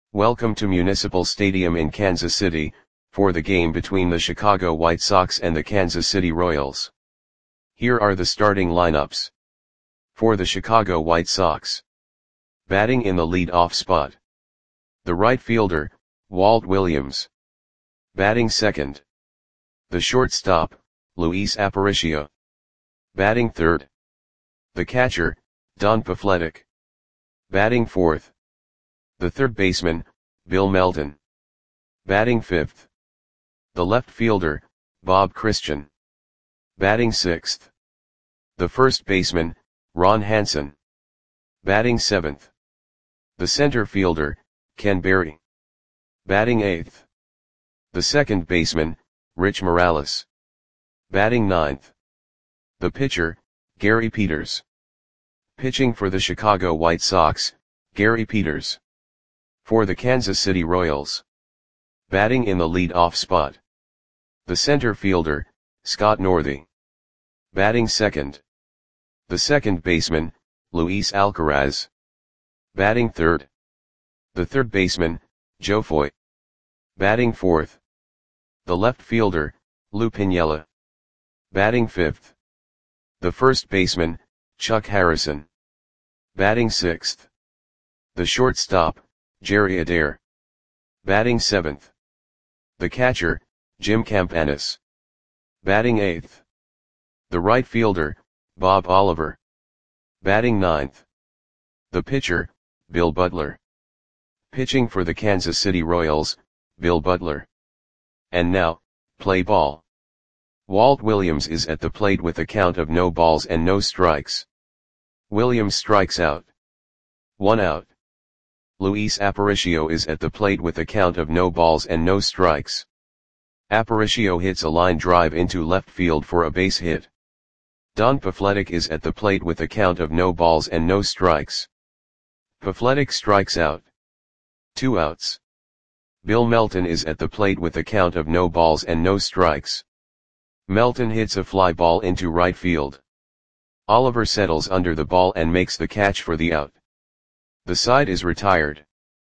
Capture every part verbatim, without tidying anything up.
Welcome to Municipal Stadium in Kansas City, for the game between the Chicago White Sox and the Kansas City Royals. Here are the starting lineups. For the Chicago White Sox. Batting in the lead-off spot. The right fielder, Walt Williams. Batting second. The shortstop, Luis Aparicio. Batting third. The catcher, Don Pafletic. Batting fourth. The third baseman, Bill Melton. Batting fifth. The left fielder, Bob Christian. Batting sixth. The first baseman, Ron Hansen. Batting seventh. The center fielder, Ken Berry. Batting eighth. The second baseman, Rich Morales. Batting ninth. The pitcher, Gary Peters. Pitching for the Chicago White Sox, Gary Peters. For the Kansas City Royals. Batting in the lead-off spot. The center fielder, Scott Northey. Batting second. The second baseman, Luis Alcaraz. Batting third. The third baseman, Joe Foy. Batting fourth. The left fielder, Lou Piniella. Batting fifth. The first baseman, Chuck Harrison. Batting sixth. The shortstop, Jerry Adair. Batting seventh. The catcher, Jim Campanis. Batting eighth. The right fielder, Bob Oliver. Batting ninth. The pitcher, Bill Butler. Pitching for the Kansas City Royals, Bill Butler. And now, play ball. Walt Williams is at the plate with a count of no balls and no strikes. Williams strikes out. One out. Luis Aparicio is at the plate with a count of no balls and no strikes. Aparicio hits a line drive into left field for a base hit. Don Pafletic is at the plate with a count of no balls and no strikes. Pafletic strikes out. Two outs. Bill Melton is at the plate with a count of no balls and no strikes. Melton hits a fly ball into right field. Oliver settles under the ball and makes the catch for the out. The side is retired.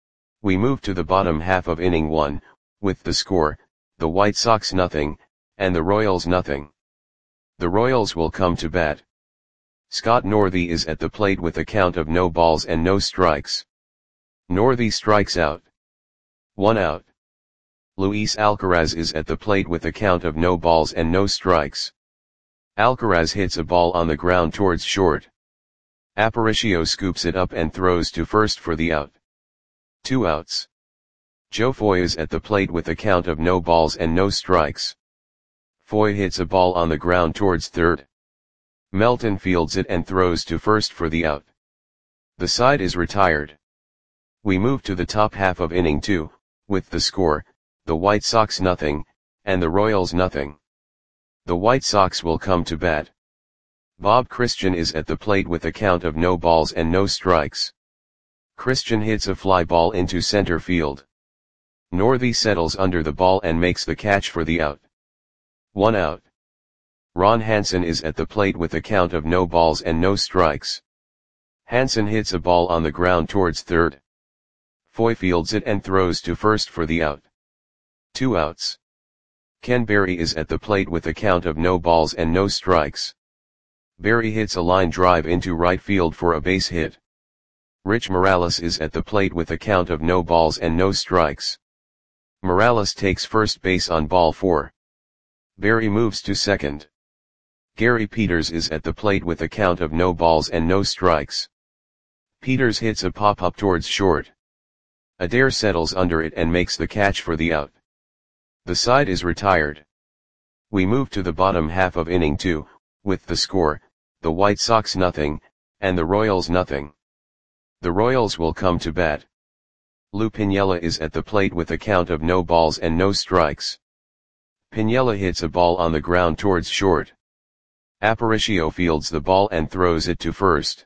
We move to the bottom half of inning one, with the score, the White Sox nothing, and the Royals nothing. The Royals will come to bat. Scott Northey is at the plate with a count of no balls and no strikes. Northey strikes out. One out. Luis Alcaraz is at the plate with a count of no balls and no strikes. Alcaraz hits a ball on the ground towards short. Aparicio scoops it up and throws to first for the out. Two outs. Joe Foy is at the plate with a count of no balls and no strikes. Foy hits a ball on the ground towards third. Melton fields it and throws to first for the out. The side is retired. We move to the top half of inning two, with the score, the White Sox nothing, and the Royals nothing. The White Sox will come to bat. Bob Christian is at the plate with a count of no balls and no strikes. Christian hits a fly ball into center field. Northey settles under the ball and makes the catch for the out. One out. Ron Hansen is at the plate with a count of no balls and no strikes. Hansen hits a ball on the ground towards third. Foy fields it and throws to first for the out. Two outs. Ken Berry is at the plate with a count of no balls and no strikes. Berry hits a line drive into right field for a base hit. Rich Morales is at the plate with a count of no balls and no strikes. Morales takes first base on ball four. Berry moves to second. Gary Peters is at the plate with a count of no balls and no strikes. Peters hits a pop-up towards short. Adair settles under it and makes the catch for the out. The side is retired. We move to the bottom half of inning two, with the score, the White Sox nothing, and the Royals nothing. The Royals will come to bat. Lou Piniella is at the plate with a count of no balls and no strikes. Piniella hits a ball on the ground towards short. Aparicio fields the ball and throws it to first.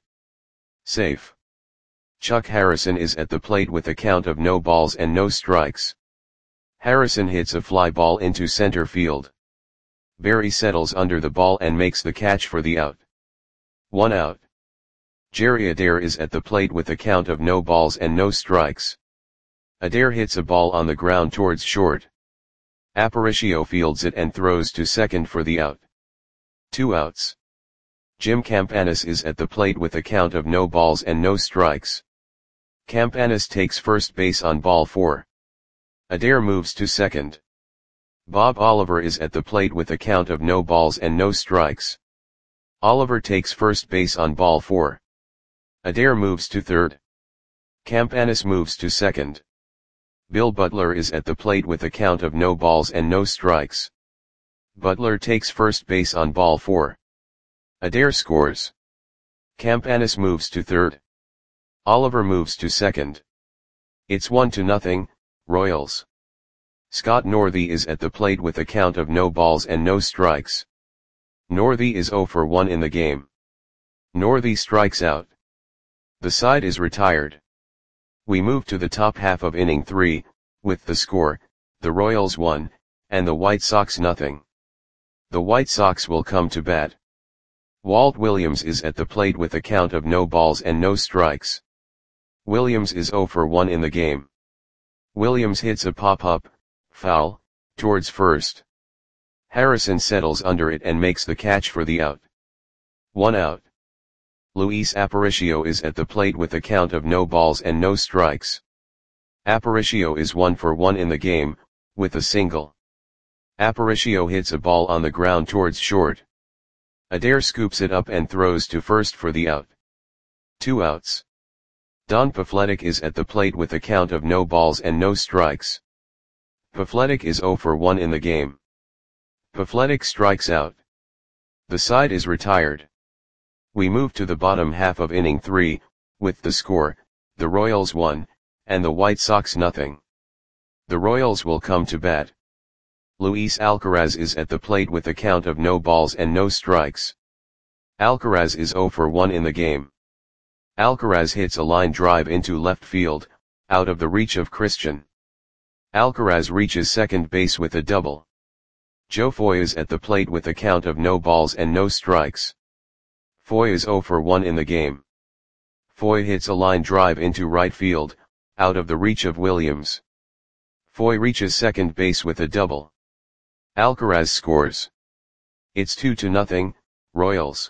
Safe. Chuck Harrison is at the plate with a count of no balls and no strikes. Harrison hits a fly ball into center field. Berry settles under the ball and makes the catch for the out. One out. Jerry Adair is at the plate with a count of no balls and no strikes. Adair hits a ball on the ground towards short. Aparicio fields it and throws to second for the out. Two outs. Jim Campanis is at the plate with a count of no balls and no strikes. Campanis takes first base on ball four. Adair moves to second. Bob Oliver is at the plate with a count of no balls and no strikes. Oliver takes first base on ball four. Adair moves to third. Campanis moves to second. Bill Butler is at the plate with a count of no balls and no strikes. Butler takes first base on ball four. Adair scores. Campanis moves to third. Oliver moves to second. It's one to nothing, Royals. Scott Northey is at the plate with a count of no balls and no strikes. Northey is oh for one in the game. Northey strikes out. The side is retired. We move to the top half of inning three, with the score, the Royals one, and the White Sox nothing. The White Sox will come to bat. Walt Williams is at the plate with a count of no balls and no strikes. Williams is oh for one in the game. Williams hits a pop-up, foul, towards first. Harrison settles under it and makes the catch for the out. One out. Luis Aparicio is at the plate with a count of no balls and no strikes. Aparicio is one for one in the game, with a single. Aparicio hits a ball on the ground towards short. Adair scoops it up and throws to first for the out. Two outs. Don Pafletic is at the plate with a count of no balls and no strikes. Pafletic is oh for one in the game. Pafletic strikes out. The side is retired. We move to the bottom half of inning three, with the score, the Royals one, and the White Sox nothing. The Royals will come to bat. Luis Alcaraz is at the plate with a count of no balls and no strikes. Alcaraz is oh for one in the game. Alcaraz hits a line drive into left field, out of the reach of Christian. Alcaraz reaches second base with a double. Joe Foy is at the plate with a count of no balls and no strikes. Foy is oh for one in the game. Foy hits a line drive into right field, out of the reach of Williams. Foy reaches second base with a double. Alcaraz scores. It's two to nothing, Royals.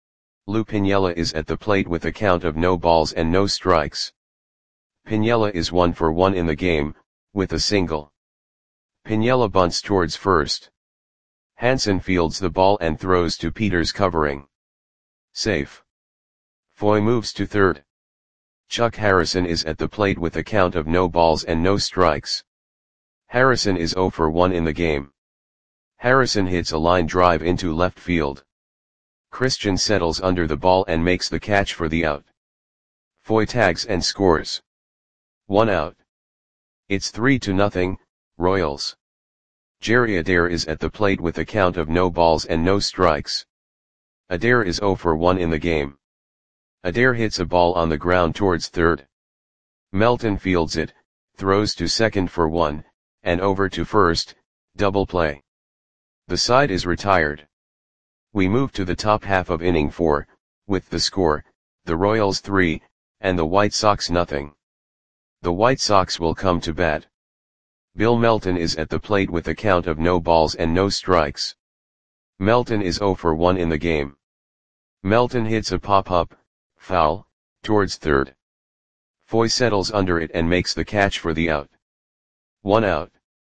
Lou Piniella is at the plate with a count of no balls and no strikes. Piniella is one for one in the game, with a single. Piniella bunts towards first. Hansen fields the ball and throws to Peters covering. Safe. Foy moves to third. Chuck Harrison is at the plate with a count of no balls and no strikes. Harrison is oh for one in the game. Harrison hits a line drive into left field. Christian settles under the ball and makes the catch for the out. Foy tags and scores. One out. It's three to nothing, Royals. Jerry Adair is at the plate with a count of no balls and no strikes. Adair is oh for one in the game. Adair hits a ball on the ground towards third. Melton fields it, throws to second for one, and over to first, double play. The side is retired. We move to the top half of inning four, with the score, the Royals three, and the White Sox nothing. The White Sox will come to bat. Bill Melton is at the plate with a count of no balls and no strikes. Melton is oh for one in the game. Melton hits a pop-up, foul, towards third. Foy settles under it and makes the catch for the out. One out.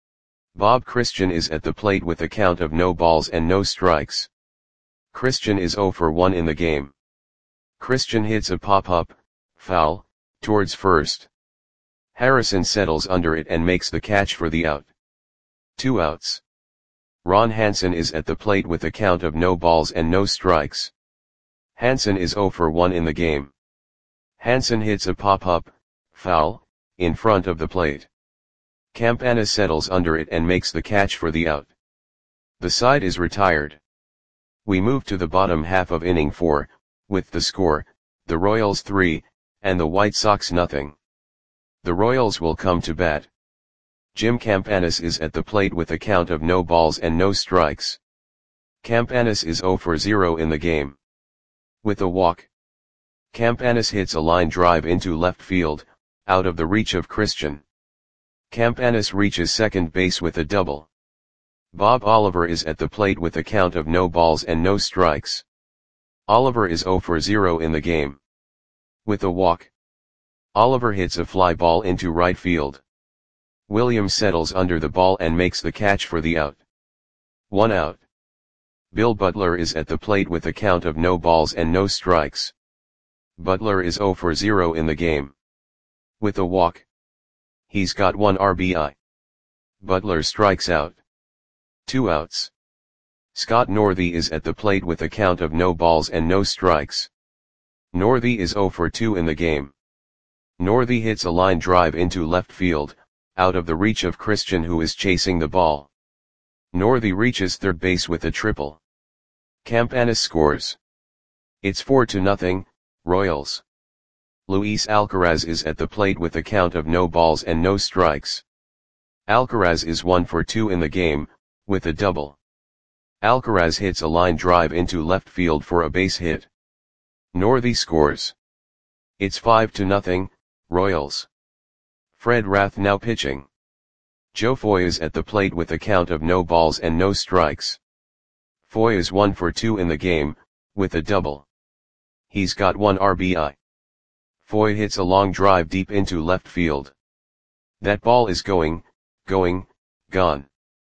Bob Christian is at the plate with a count of no balls and no strikes. Christian is oh for one in the game. Christian hits a pop-up, foul, towards first. Harrison settles under it and makes the catch for the out. Two outs. Ron Hansen is at the plate with a count of no balls and no strikes. Hansen is oh for one in the game. Hansen hits a pop-up, foul, in front of the plate. Campana settles under it and makes the catch for the out. The side is retired. We move to the bottom half of inning four, with the score, the Royals three, and the White Sox nothing. The Royals will come to bat. Jim Campanis is at the plate with a count of no balls and no strikes. Campanis is oh for zero in the game. With a walk. Campanis hits a line drive into left field, out of the reach of Christian. Campanis reaches second base with a double. Bob Oliver is at the plate with a count of no balls and no strikes. Oliver is zero for zero in the game. With a walk, Oliver hits a fly ball into right field. Williams settles under the ball and makes the catch for the out. One out. Bill Butler is at the plate with a count of no balls and no strikes. Butler is zero for zero in the game. With a walk, he's got one R B I. Butler strikes out. Two outs. Scott Northey is at the plate with a count of no balls and no strikes. Northey is zero for two in the game. Northey hits a line drive into left field, out of the reach of Christian, who is chasing the ball. Northey reaches third base with a triple. Campanis scores. It's four to nothing, Royals. Luis Alcaraz is at the plate with a count of no balls and no strikes. Alcaraz is one for two in the game, with a double. Alcaraz hits a line drive into left field for a base hit. Northey scores. It's five to nothing, Royals. Fred Rath now pitching. Joe Foy is at the plate with a count of no balls and no strikes. Foy is one for two in the game, with a double. He's got one R B I. Foy hits a long drive deep into left field. That ball is going, going, gone.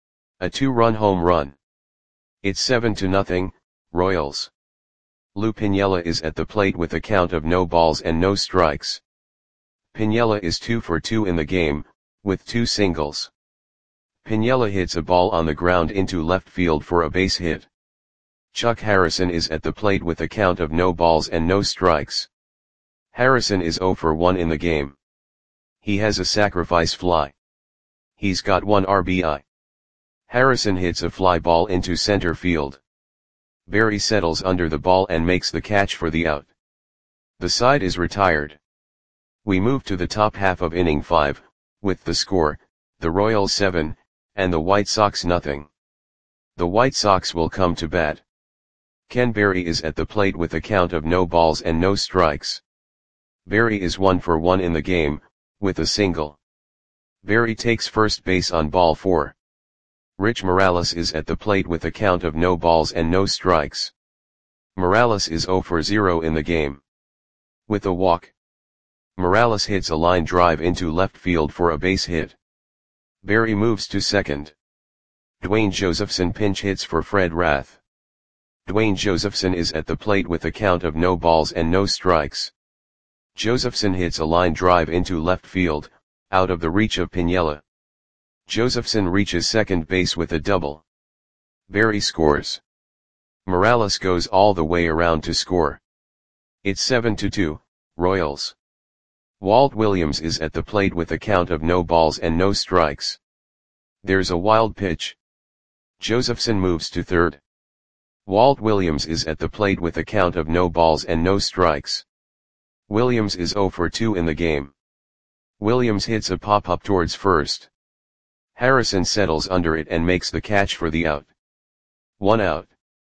A two-run home run. It's seven to nothing, Royals. Lou Piniella is at the plate with a count of no balls and no strikes. Piniella is two for two in the game, with two singles. Piniella hits a ball on the ground into left field for a base hit. Chuck Harrison is at the plate with a count of no balls and no strikes. Harrison is zero for one in the game. He has a sacrifice fly. He's got one R B I. Harrison hits a fly ball into center field. Berry settles under the ball and makes the catch for the out. The side is retired. We move to the top half of inning five, with the score, the Royals seven, and the White Sox nothing. The White Sox will come to bat. Ken Berry is at the plate with a count of no balls and no strikes. Berry is one for one in the game, with a single. Berry takes first base on ball four. Rich Morales is at the plate with a count of no balls and no strikes. Morales is zero for zero in the game. With a walk, Morales hits a line drive into left field for a base hit. Berry moves to second. Dwayne Josephson pinch hits for Fred Rath. Dwayne Josephson is at the plate with a count of no balls and no strikes. Josephson hits a line drive into left field, out of the reach of Piniella. Josephson reaches second base with a double. Berry scores. Morales goes all the way around to score. It's seven to two, Royals. Walt Williams is at the plate with a count of no balls and no strikes. There's a wild pitch. Josephson moves to third. Walt Williams is at the plate with a count of no balls and no strikes. Williams is zero for two in the game. Williams hits a pop-up towards first. Harrison settles under it and makes the catch for the out. One out.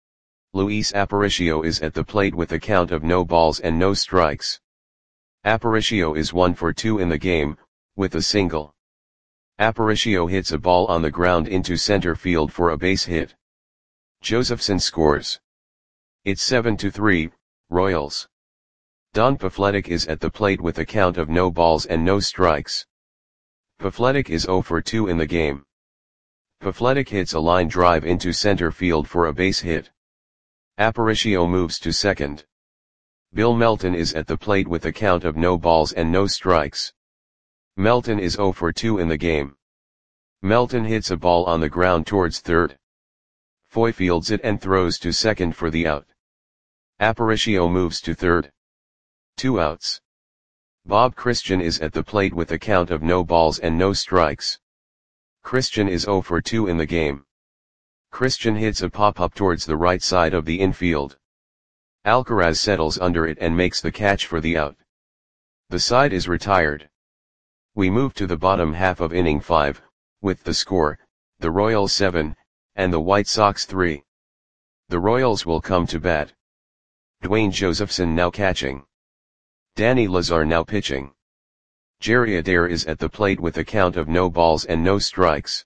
Luis Aparicio is at the plate with a count of no balls and no strikes. Aparicio is one for two in the game, with a single. Aparicio hits a ball on the ground into center field for a base hit. Josephson scores. It's seven to three, Royals. Don Pafletic is at the plate with a count of no balls and no strikes. Pafletic is zero for two in the game. Pafletic hits a line drive into center field for a base hit. Aparicio moves to second. Bill Melton is at the plate with a count of no balls and no strikes. Melton is zero for two in the game. Melton hits a ball on the ground towards third. Foy fields it and throws to second for the out. Aparicio moves to third. Two outs. Bob Christian is at the plate with a count of no balls and no strikes. Christian is zero for two in the game. Christian hits a pop-up towards the right side of the infield. Alcaraz settles under it and makes the catch for the out. The side is retired. We move to the bottom half of inning five, with the score, the Royals seven, and the White Sox three. The Royals will come to bat. Dwayne Josephson now catching. Danny Lazar now pitching. Jerry Adair is at the plate with a count of no balls and no strikes.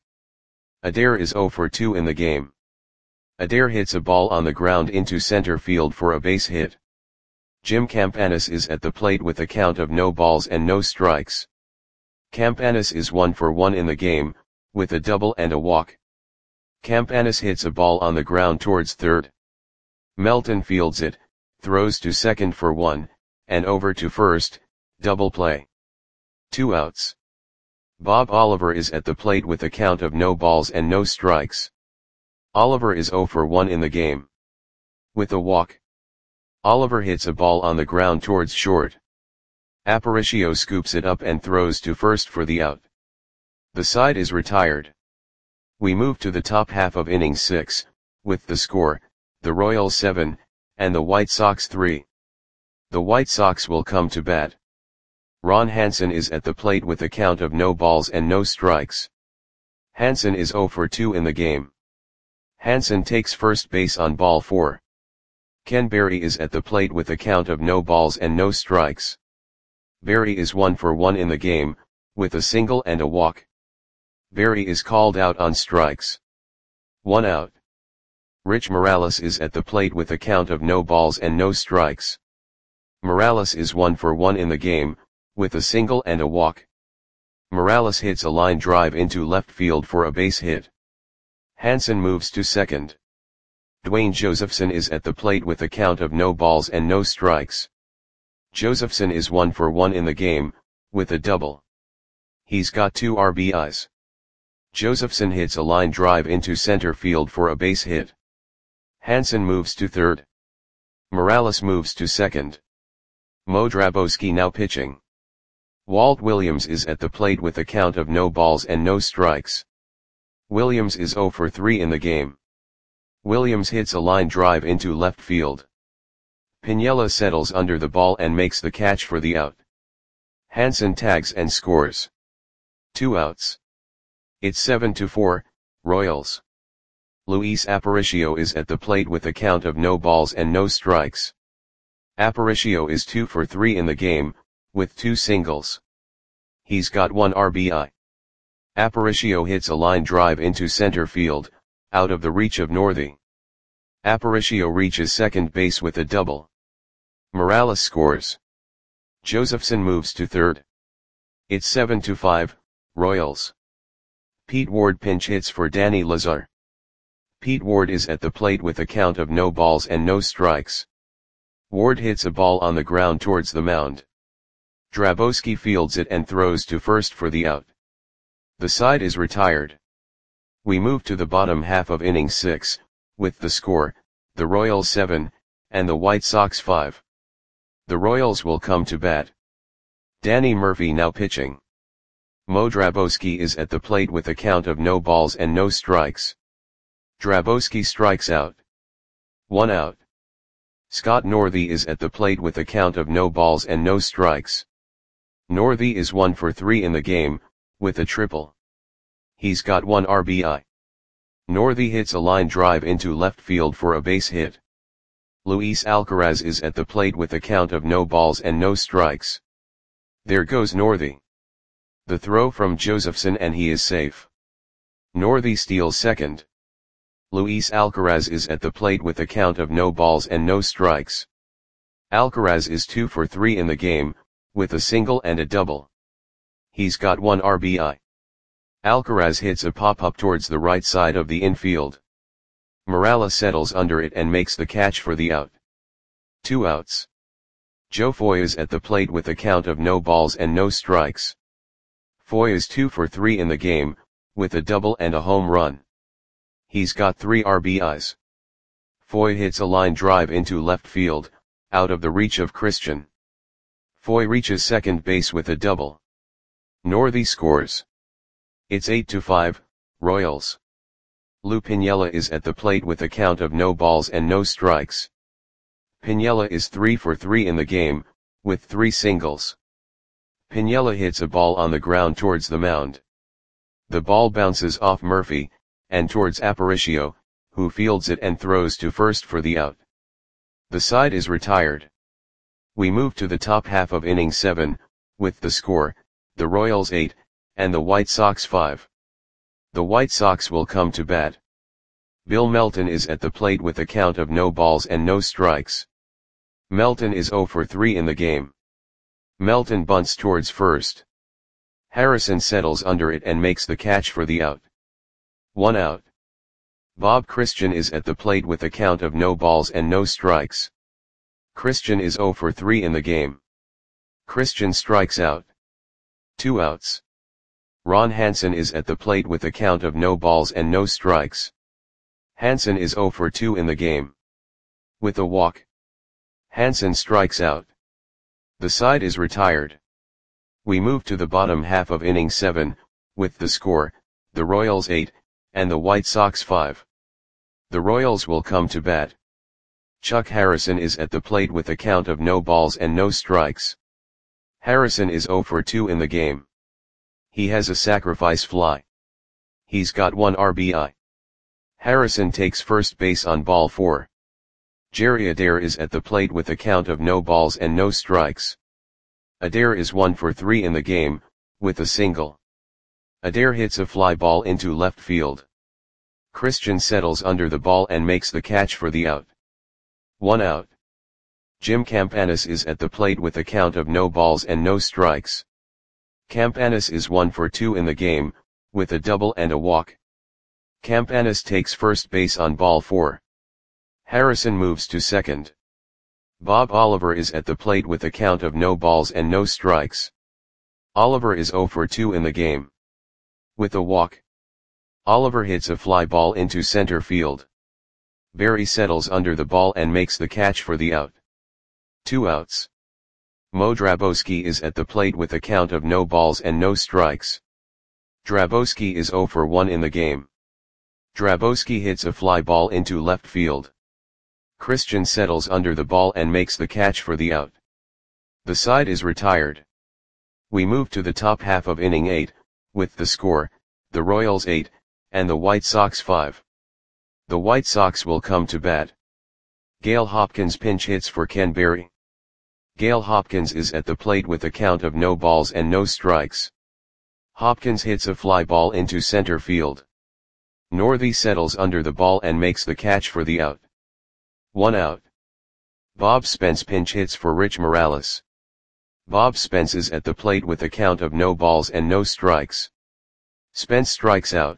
Adair is zero for two in the game. Adair hits a ball on the ground into center field for a base hit. Jim Campanis is at the plate with a count of no balls and no strikes. Campanis is one for one in the game, with a double and a walk. Campanis hits a ball on the ground towards third. Melton fields it, throws to second for one, and over to first, double play. Two outs. Bob Oliver is at the plate with a count of no balls and no strikes. Oliver is zero for one in the game. With a walk. Oliver hits a ball on the ground towards short. Aparicio scoops it up and throws to first for the out. The side is retired. We move to the top half of inning six, with the score, the Royals seven, and the White Sox three. The White Sox will come to bat. Ron Hansen is at the plate with a count of no balls and no strikes. Hansen is zero for two in the game. Hansen takes first base on ball four. Ken Berry is at the plate with a count of no balls and no strikes. Berry is one for one in the game, with a single and a walk. Berry is called out on strikes. One out. Rich Morales is at the plate with a count of no balls and no strikes. Morales is one for one in the game, with a single and a walk. Morales hits a line drive into left field for a base hit. Hansen moves to second. Dwayne Josephson is at the plate with a count of no balls and no strikes. Josephson is one for one in the game, with a double. He's got two R B Is. Josephson hits a line drive into center field for a base hit. Hansen moves to third. Morales moves to second. Mo Drabowski now pitching. Walt Williams is at the plate with a count of no balls and no strikes. Williams is zero for three in the game. Williams hits a line drive into left field. Piniella settles under the ball and makes the catch for the out. Hansen tags and scores. Two outs. It's seven to four, Royals. Luis Aparicio is at the plate with a count of no balls and no strikes. Aparicio is two for three in the game, with two singles. He's got one R B I. Aparicio hits a line drive into center field, out of the reach of Northey. Aparicio reaches second base with a double. Morales scores. Josephson moves to third. It's seven to five, Royals. Pete Ward pinch hits for Danny Lazar. Pete Ward is at the plate with a count of no balls and no strikes. Ward hits a ball on the ground towards the mound. Drabowski fields it and throws to first for the out. The side is retired. We move to the bottom half of inning six, with the score, the Royals seven, and the White Sox five. The Royals will come to bat. Danny Murphy now pitching. Mo Drabowski is at the plate with a count of no balls and no strikes. Drabowski strikes out. One out. Scott Northey is at the plate with a count of no balls and no strikes. Northey is one for three in the game, with a triple. He's got one R B I. Northey hits a line drive into left field for a base hit. Luis Alcaraz is at the plate with a count of no balls and no strikes. There goes Northey. The throw from Josephson and he is safe. Northey steals second. Luis Alcaraz is at the plate with a count of no balls and no strikes. Alcaraz is two for three in the game, with a single and a double. He's got one R B I. Alcaraz hits a pop-up towards the right side of the infield. Morales settles under it and makes the catch for the out. Two outs. Joe Foy is at the plate with a count of no balls and no strikes. Foy is two for three in the game, with a double and a home run. He's got three R B Is. Foy hits a line drive into left field, out of the reach of Christian. Foy reaches second base with a double. Northey scores. It's eight to five, Royals. Lou Piniella is at the plate with a count of no balls and no strikes. Piniella is three for three in the game, with three singles. Piniella hits a ball on the ground towards the mound. The ball bounces off Murphy, and towards Aparicio, who fields it and throws to first for the out. The side is retired. We move to the top half of inning seven, with the score, the Royals eight, and the White Sox five. The White Sox will come to bat. Bill Melton is at the plate with a count of no balls and no strikes. Melton is oh for three in the game. Melton bunts towards first. Harrison settles under it and makes the catch for the out. One out. Bob Christian is at the plate with a count of no balls and no strikes. Christian is oh for three in the game. Christian strikes out. Two outs. Ron Hansen is at the plate with a count of no balls and no strikes. Hansen is oh for two in the game. With a walk. Hansen strikes out. The side is retired. We move to the bottom half of inning seven, with the score, the Royals eight, and the White Sox five. The Royals will come to bat. Chuck Harrison is at the plate with a count of no balls and no strikes. Harrison is oh for two in the game. He has a sacrifice fly. He's got one R B I. Harrison takes first base on ball four. Jerry Adair is at the plate with a count of no balls and no strikes. Adair is one for three in the game, with a single. Adair hits a fly ball into left field. Christian settles under the ball and makes the catch for the out. One out. Jim Campanis is at the plate with a count of no balls and no strikes. Campanis is one for two in the game, with a double and a walk. Campanis takes first base on ball four. Harrison moves to second. Bob Oliver is at the plate with a count of no balls and no strikes. Oliver is oh for two in the game. With a walk. Oliver hits a fly ball into center field. Barry settles under the ball and makes the catch for the out. Two outs. Mo Drabowski is at the plate with a count of no balls and no strikes. Drabowski is oh for one in the game. Drabowski hits a fly ball into left field. Christian settles under the ball and makes the catch for the out. The side is retired. We move to the top half of inning eight, with the score, the Royals eight, and the White Sox five. The White Sox will come to bat. Gale Hopkins pinch hits for Ken Berry. Gale Hopkins is at the plate with a count of no balls and no strikes. Hopkins hits a fly ball into center field. Northey settles under the ball and makes the catch for the out. One out. Bob Spence pinch hits for Rich Morales. Bob Spence is at the plate with a count of no balls and no strikes. Spence strikes out.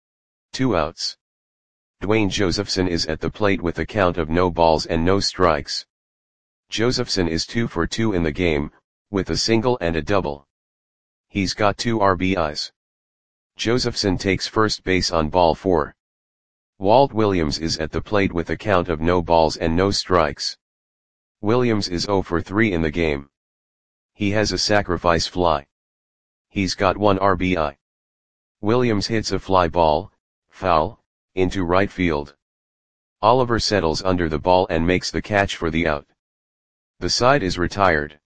Two outs. Dwayne Josephson is at the plate with a count of no balls and no strikes. Josephson is two for two in the game, with a single and a double. He's got two R B Is. Josephson takes first base on ball four. Walt Williams is at the plate with a count of no balls and no strikes. Williams is oh for three in the game. He has a sacrifice fly. He's got one R B I. Williams hits a fly ball, foul, into right field. Oliver settles under the ball and makes the catch for the out. The side is retired.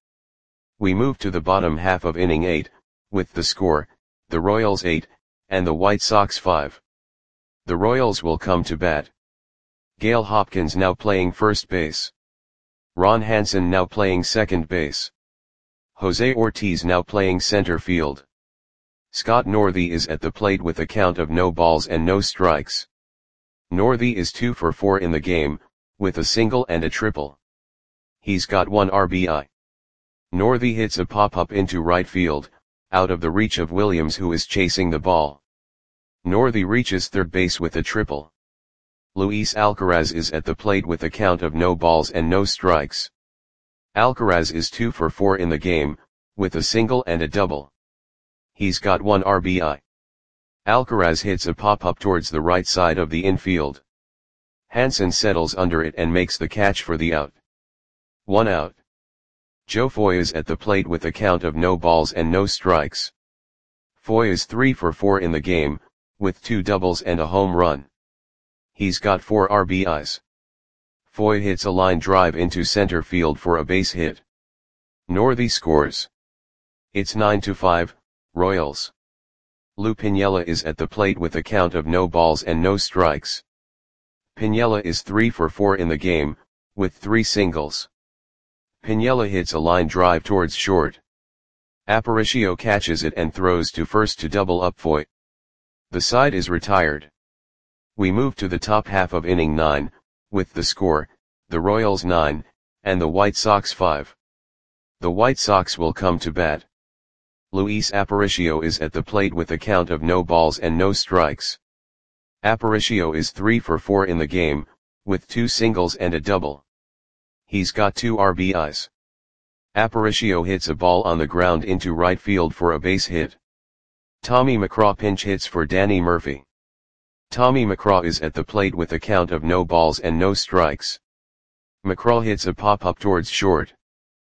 We move to the bottom half of inning eight, with the score, the Royals eight, and the White Sox five. The Royals will come to bat. Gale Hopkins now playing first base. Ron Hansen now playing second base. Jose Ortiz now playing center field. Scott Northey is at the plate with a count of no balls and no strikes. Northey is two for four in the game, with a single and a triple. He's got one R B I. Northey hits a pop-up into right field, out of the reach of Williams who is chasing the ball. Northey reaches third base with a triple. Luis Alcaraz is at the plate with a count of no balls and no strikes. Alcaraz is two for four in the game, with a single and a double. He's got one R B I. Alcaraz hits a pop-up towards the right side of the infield. Hansen settles under it and makes the catch for the out. One out. Joe Foy is at the plate with a count of no balls and no strikes. Foy is three for four in the game, with two doubles and a home run. He's got four R B Is. Foy hits a line drive into center field for a base hit. Northey scores. It's nine to five, Royals. Lou Piniella is at the plate with a count of no balls and no strikes. Piniella is three for four in the game, with three singles. Piniella hits a line drive towards short. Aparicio catches it and throws to first to double up Foy. The side is retired. We move to the top half of inning nine, with the score, the Royals nine, and the White Sox five. The White Sox will come to bat. Luis Aparicio is at the plate with a count of no balls and no strikes. Aparicio is three for four in the game, with two singles and a double. He's got two R B Is. Aparicio hits a ball on the ground into right field for a base hit. Tommy McCraw pinch hits for Danny Murphy. Tommy McCraw is at the plate with a count of no balls and no strikes. McCraw hits a pop-up towards short.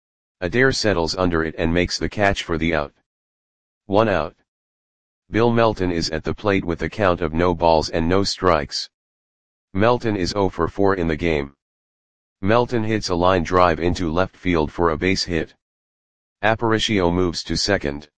Adair settles under it and makes the catch for the out. One out. Bill Melton is at the plate with a count of no balls and no strikes. Melton is zero for four in the game. Melton hits a line drive into left field for a base hit. Aparicio moves to second.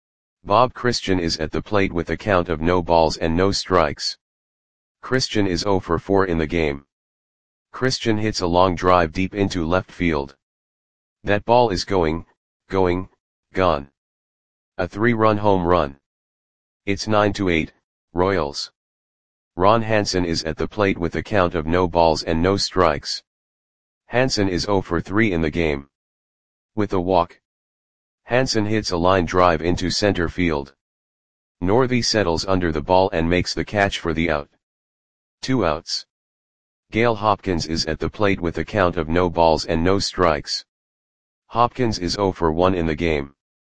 Bob Christian is at the plate with a count of no balls and no strikes. Christian is zero for four in the game. Christian hits a long drive deep into left field. That ball is going, going, gone. A three-run home run. It's nine to eight, Royals. Ron Hansen is at the plate with a count of no balls and no strikes. Hansen is zero for three in the game. With a walk. Hansen hits a line drive into center field. Northey settles under the ball and makes the catch for the out. Two outs. Gale Hopkins is at the plate with a count of no balls and no strikes. Hopkins is zero for one in the game.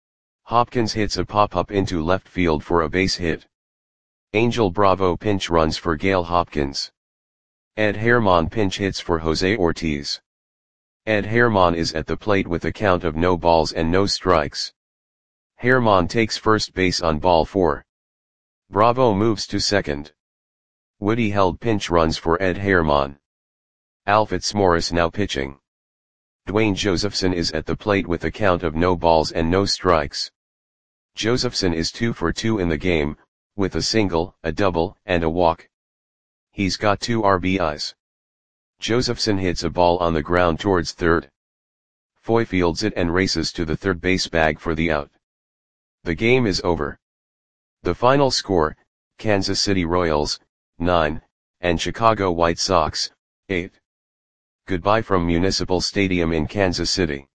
Hopkins hits a pop-up into left field for a base hit. Angel Bravo pinch runs for Gale Hopkins. Ed Herman pinch hits for Jose Ortiz. Ed Herman is at the plate with a count of no balls and no strikes. Herman takes first base on ball four. Bravo moves to second. Woody Held pinch runs for Ed Herman. Alfitz Morris now pitching. Dwayne Josephson is at the plate with a count of no balls and no strikes. Josephson is two for two in the game, with a single, a double, and a walk. He's got two R B Is. Josephson hits a ball on the ground towards third. Foy fields it and races to the third base bag for the out. The game is over. The final score, Kansas City Royals, nine, and Chicago White Sox, eight. Goodbye from Municipal Stadium in Kansas City.